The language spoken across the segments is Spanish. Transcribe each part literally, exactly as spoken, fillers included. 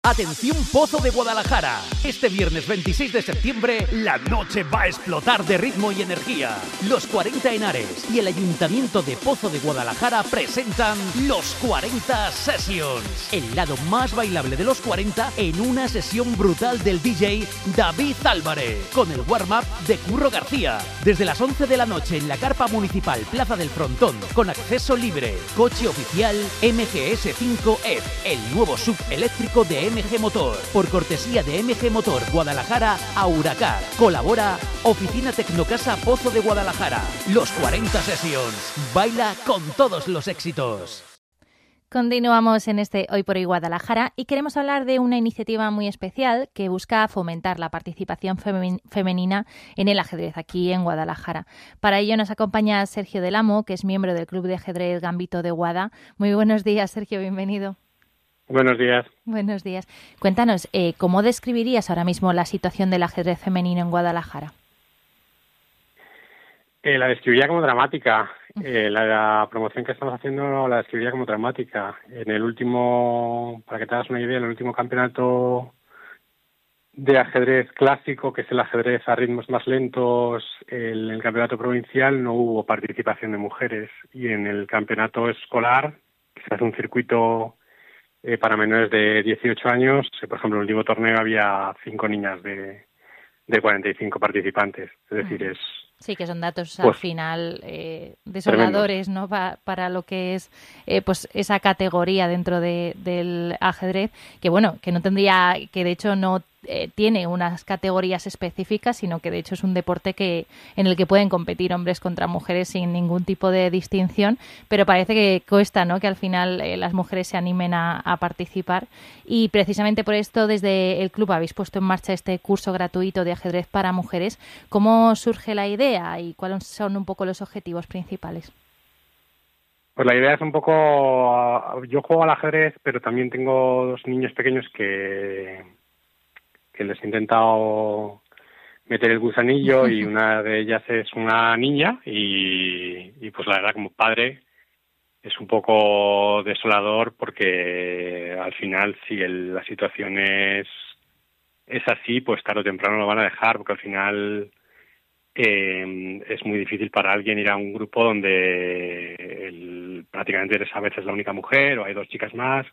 Atención Pozo de Guadalajara, este viernes veintiséis de septiembre la noche va a explotar de ritmo y energía. Los cuarenta Henares y el Ayuntamiento de Pozo de Guadalajara presentan los cuarenta Sessions, el lado más bailable de los cuarenta en una sesión brutal del D J David Álvarez, con el warm-up de Curro García, desde las once de la noche en la carpa municipal Plaza del Frontón, con acceso libre, coche oficial M G S cinco F, el nuevo sub eléctrico de M G Motor, por cortesía de M G Motor Guadalajara a Huracar. Colabora Oficina Tecnocasa Pozo de Guadalajara. Los cuarenta Sessions. Baila con todos los éxitos. Continuamos en este Hoy por Hoy Guadalajara y queremos hablar de una iniciativa muy especial que busca fomentar la participación femen- femenina en el ajedrez aquí en Guadalajara. Para ello nos acompaña Sergio Del Amo, que es miembro del Club de Ajedrez Gambito de Guada. Muy buenos días, Sergio, bienvenido. Buenos días. Buenos días. Cuéntanos, eh, ¿cómo describirías ahora mismo la situación del ajedrez femenino en Guadalajara? Eh, la describiría como dramática. Eh, la, la promoción que estamos haciendo la describiría como dramática. En el último, para que te hagas una idea, en el último campeonato de ajedrez clásico, que es el ajedrez a ritmos más lentos, el, el campeonato provincial no hubo participación de mujeres. Y en el campeonato escolar, que se hace un circuito Eh, para menores de dieciocho años, eh, por ejemplo, en el último torneo había cinco niñas de, de cuarenta y cinco participantes. Es decir, es... Sí, que son datos pues, al final eh, desoladores, ¿no? Pa, para lo que es eh, pues esa categoría dentro de, del ajedrez, que bueno, que no tendría, que de hecho no eh, tiene unas categorías específicas, sino que de hecho es un deporte que en el que pueden competir hombres contra mujeres sin ningún tipo de distinción, pero parece que cuesta, ¿no? Que al final eh, las mujeres se animen a, a participar, y precisamente por esto desde el club habéis puesto en marcha este curso gratuito de ajedrez para mujeres. ¿Cómo surge la idea y cuáles son un poco los objetivos principales? Pues la idea es un poco... Yo juego al ajedrez, pero también tengo dos niños pequeños que, que les he intentado meter el gusanillo y una de ellas es una niña y, y pues la verdad como padre es un poco desolador porque al final si el, la situación es, es así, pues tarde o temprano lo van a dejar porque al final... Eh, es muy difícil para alguien ir a un grupo donde el, prácticamente eres a veces la única mujer o hay dos chicas más.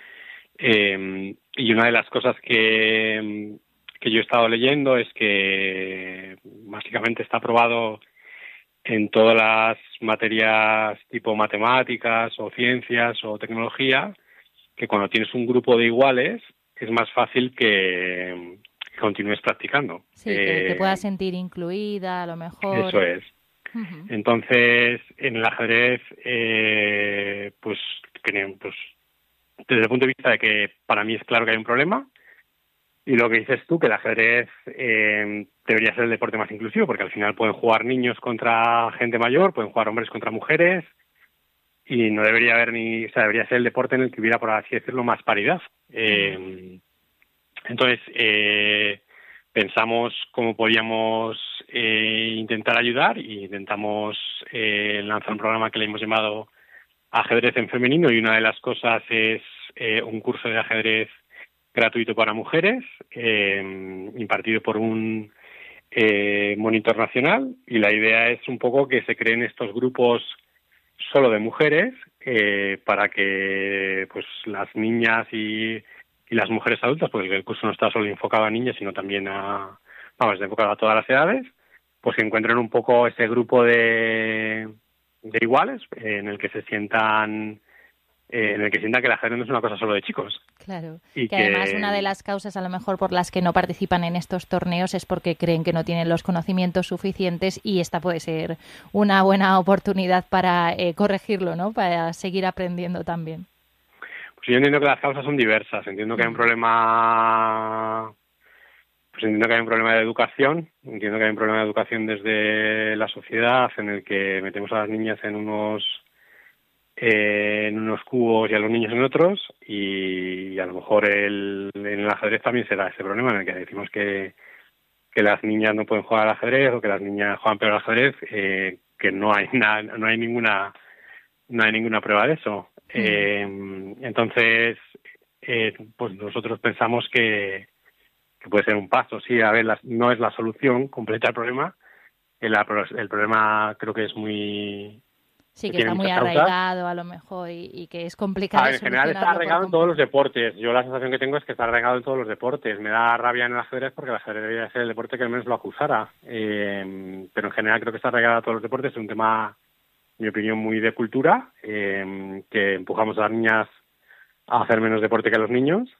Eh, y una de las cosas que, que yo he estado leyendo es que básicamente está aprobado en todas las materias tipo matemáticas o ciencias o tecnología, que cuando tienes un grupo de iguales es más fácil que continúes practicando. Sí, que eh, te puedas sentir incluida, a lo mejor. Eso es. Uh-huh. Entonces, en el ajedrez, eh, pues, creo, pues, desde el punto de vista de que para mí es claro que hay un problema, y lo que dices tú, que el ajedrez eh, debería ser el deporte más inclusivo, porque al final pueden jugar niños contra gente mayor, pueden jugar hombres contra mujeres, y no debería haber ni, o sea, debería ser el deporte en el que hubiera, por así decirlo, más paridad. Eh, uh-huh. Entonces, eh, pensamos cómo podíamos eh, intentar ayudar y intentamos eh, lanzar un programa que le hemos llamado Ajedrez en Femenino, y una de las cosas es eh, un curso de ajedrez gratuito para mujeres eh, impartido por un eh, monitor nacional, y la idea es un poco que se creen estos grupos solo de mujeres eh, para que pues las niñas y y las mujeres adultas, porque el curso no está solo enfocado a niñas, sino también a, vamos, está enfocado a todas las edades, pues que encuentren un poco ese grupo de, de iguales eh, en el que se sientan, eh, en el que sientan que el ajedrez no es una cosa solo de chicos. Claro, y que, que además una de las causas a lo mejor por las que no participan en estos torneos es porque creen que no tienen los conocimientos suficientes, y esta puede ser una buena oportunidad para eh, corregirlo, ¿no? Para seguir aprendiendo también. Pues yo entiendo que las causas son diversas. Entiendo que hay un problema, pues entiendo que hay un problema de educación. Entiendo que hay un problema de educación desde la sociedad en el que metemos a las niñas en unos eh, en unos cubos y a los niños en otros, y, y a lo mejor el, en el ajedrez también se da ese problema en el que decimos que que las niñas no pueden jugar al ajedrez o que las niñas juegan peor al ajedrez, eh, que no hay na, no hay ninguna no hay ninguna prueba de eso. Mm. Eh, entonces, eh, pues nosotros pensamos que, que puede ser un paso. Sí, a ver, la, no es la solución completa al problema. El, el problema creo que es muy... Sí, que está muy arraigado a lo mejor y, y que es complicado. Ah, en general está arraigado en todos los deportes. Yo la sensación que tengo es que está arraigado en todos los deportes. Me da rabia en el ajedrez porque el ajedrez debería ser el deporte que al menos lo acusara. Eh, pero en general creo que está arraigado a todos los deportes. Es un tema, en mi opinión, muy de cultura, eh, que empujamos a las niñas a hacer menos deporte que a los niños.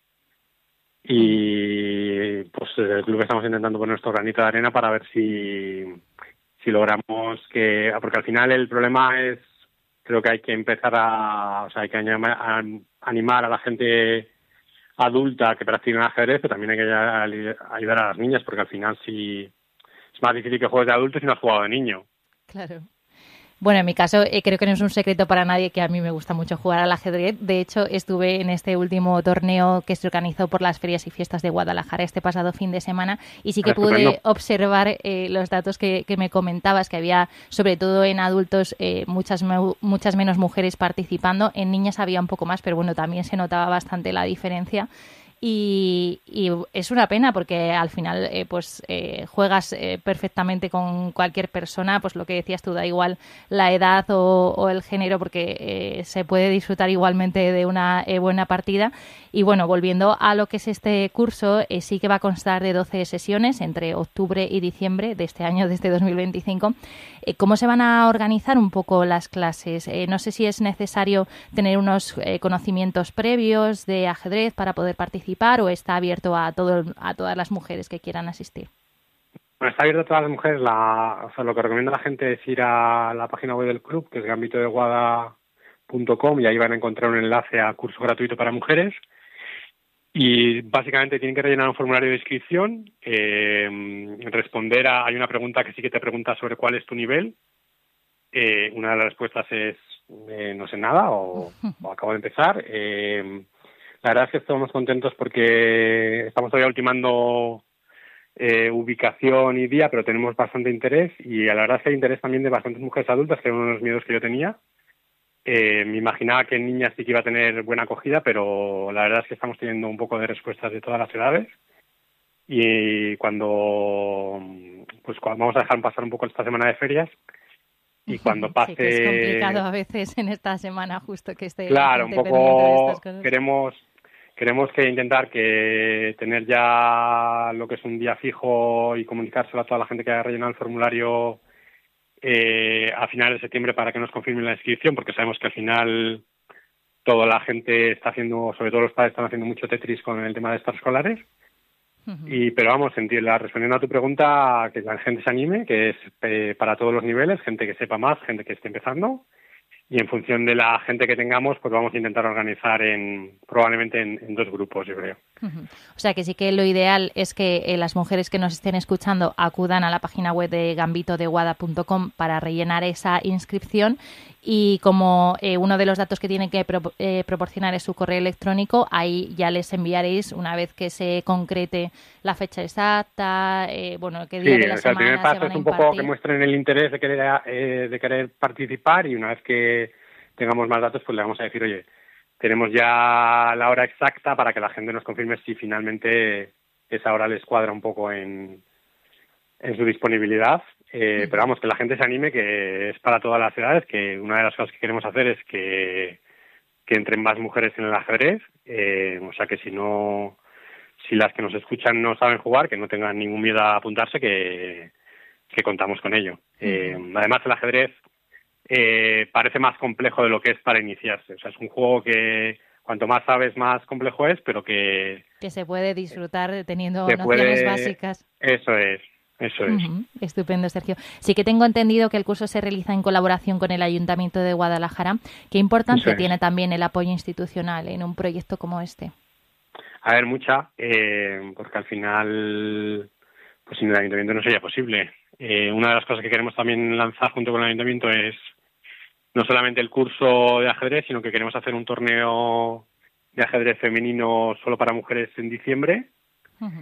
Y pues desde el club estamos intentando poner nuestro granito de arena para ver si, si logramos que... Porque al final el problema es... Creo que hay que empezar a, o sea, hay que animar a, animar a la gente adulta que practica el ajedrez, pero también hay que ayudar a las niñas, porque al final sí es más difícil que juegues de adulto si no has jugado de niño. Claro. Bueno, en mi caso eh, creo que no es un secreto para nadie que a mí me gusta mucho jugar al ajedrez. De hecho, estuve en este último torneo que se organizó por las ferias y fiestas de Guadalajara este pasado fin de semana y sí que pude observar eh, los datos que, que me comentabas, que había, sobre todo en adultos, eh, muchas, muchas menos mujeres participando. En niñas había un poco más, pero bueno, también se notaba bastante la diferencia. Y, y es una pena porque al final eh, pues eh, juegas eh, perfectamente con cualquier persona, pues lo que decías tú, da igual la edad o, o el género, porque eh, se puede disfrutar igualmente de una eh, buena partida. Y bueno, volviendo a lo que es este curso, eh, sí que va a constar de doce sesiones entre octubre y diciembre de este año, de este dos mil veinticinco. Eh, ¿Cómo se van a organizar un poco las clases? Eh, no sé si es necesario tener unos eh, conocimientos previos de ajedrez para poder participar, o está abierto a todo a todas las mujeres que quieran asistir. Bueno, está abierto a todas las mujeres. La, o sea, lo que recomiendo a la gente es ir a la página web del club, que es gambito de guada punto com, y ahí van a encontrar un enlace a curso gratuito para mujeres. Y básicamente tienen que rellenar un formulario de inscripción, eh, responder a... Hay una pregunta que sí que te pregunta sobre cuál es tu nivel. Eh, una de las respuestas es eh, no sé nada o, o acabo de empezar. Eh, La verdad es que estamos contentos porque estamos todavía ultimando eh, ubicación y día, pero tenemos bastante interés y la verdad es que hay interés también de bastantes mujeres adultas, que era uno de los miedos que yo tenía. Eh, me imaginaba que en niñas sí que iba a tener buena acogida, pero la verdad es que estamos teniendo un poco de respuestas de todas las edades y cuando, pues cuando vamos a dejar pasar un poco esta semana de ferias y cuando pase... Sí, que es complicado a veces en esta semana justo que esté... Claro, un poco queremos... Queremos que intentar que tener ya lo que es un día fijo y comunicárselo a toda la gente que haya rellenado el formulario eh, a finales de septiembre para que nos confirmen la inscripción, porque sabemos que al final toda la gente está haciendo, sobre todo los padres están haciendo mucho Tetris con el tema de extraescolares. Uh-huh. Y pero vamos, respondiendo a tu pregunta, que la gente se anime, que es eh, para todos los niveles, gente que sepa más, gente que esté empezando. Y en función de la gente que tengamos, pues vamos a intentar organizar en probablemente en, en dos grupos, yo creo. Uh-huh. O sea que sí que lo ideal es que eh, las mujeres que nos estén escuchando acudan a la página web de gambito de guada punto com para rellenar esa inscripción y como eh, uno de los datos que tienen que pro- eh, proporcionar es su correo electrónico, ahí ya les enviaréis una vez que se concrete la fecha exacta, eh, bueno, qué día sí, de la o sea, semana el primer paso se van es a un poco impartir. que muestren el interés de querer, eh, de querer participar y una vez que tengamos más datos, pues le vamos a decir, oye, tenemos ya la hora exacta para que la gente nos confirme si finalmente esa hora les cuadra un poco en, en su disponibilidad. Eh, pero vamos, que la gente se anime, que es para todas las edades, que una de las cosas que queremos hacer es que, que entren más mujeres en el ajedrez. Eh, o sea que si no, si las que nos escuchan no saben jugar, que no tengan ningún miedo a apuntarse, que, que contamos con ello. Eh, además, el ajedrez Eh, parece más complejo de lo que es para iniciarse. O sea, es un juego que cuanto más sabes, más complejo es, pero que... Que se puede disfrutar teniendo nociones puede... básicas. Eso es, eso es. Uh-huh. Estupendo, Sergio. Sí que tengo entendido que el curso se realiza en colaboración con el Ayuntamiento de Guadalajara. ¿Qué importancia tiene también el apoyo institucional en un proyecto como este? A ver, mucha, eh, porque al final, pues sin el Ayuntamiento no sería posible. Eh, una de las cosas que queremos también lanzar junto con el Ayuntamiento es no solamente el curso de ajedrez, sino que queremos hacer un torneo de ajedrez femenino solo para mujeres en diciembre. Uh-huh.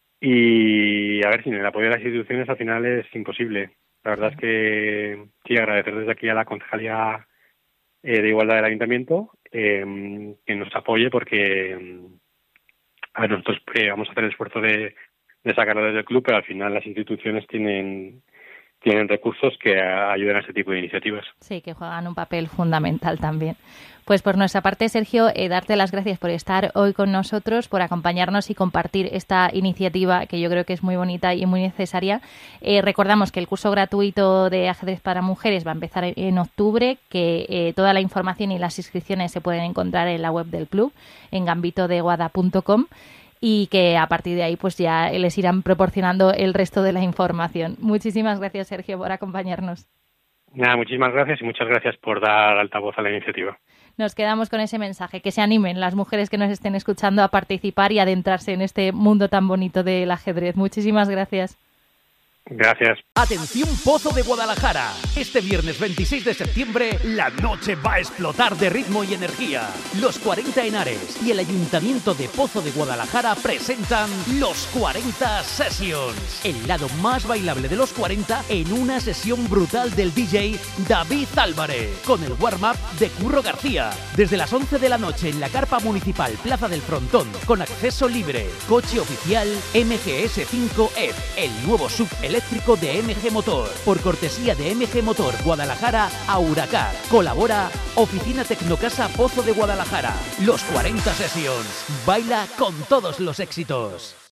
Y a ver, sin el apoyo de las instituciones al final es imposible. La verdad es que quiero agradecer desde aquí a la Concejalía eh, de Igualdad del Ayuntamiento eh, que nos apoye, porque a ver, nosotros eh, vamos a hacer el esfuerzo de, de sacarlo desde el club, pero al final las instituciones tienen tienen recursos que ayuden a este tipo de iniciativas. Sí, que juegan un papel fundamental también. Pues por nuestra parte, Sergio, eh, darte las gracias por estar hoy con nosotros, por acompañarnos y compartir esta iniciativa que yo creo que es muy bonita y muy necesaria. Eh, recordamos que el curso gratuito de ajedrez para mujeres va a empezar en octubre, que eh, toda la información y las inscripciones se pueden encontrar en la web del club, en gambito de guada punto com. Y que a partir de ahí pues ya les irán proporcionando el resto de la información. Muchísimas gracias, Sergio, por acompañarnos. Nada, muchísimas gracias y muchas gracias por dar altavoz a la iniciativa. Nos quedamos con ese mensaje, que se animen las mujeres que nos estén escuchando a participar y adentrarse en este mundo tan bonito del ajedrez. Muchísimas gracias. Gracias. Atención, Pozo de Guadalajara. Este viernes veintiséis de septiembre, la noche va a explotar de ritmo y energía. Los cuarenta Henares y el Ayuntamiento de Pozo de Guadalajara presentan Los cuarenta Sessions, el lado más bailable de los cuarenta en una sesión brutal del D J David Álvarez, con el warm-up de Curro García. Desde las once de la noche en la Carpa Municipal Plaza del Frontón, con acceso libre. Coche oficial M G S cinco F, el nuevo sub eléctrico eléctrico de M G Motor, por cortesía de M G Motor Guadalajara a Huracar. Colabora Oficina Tecnocasa Pozo de Guadalajara. Los cuarenta Sessions. Baila con todos los éxitos.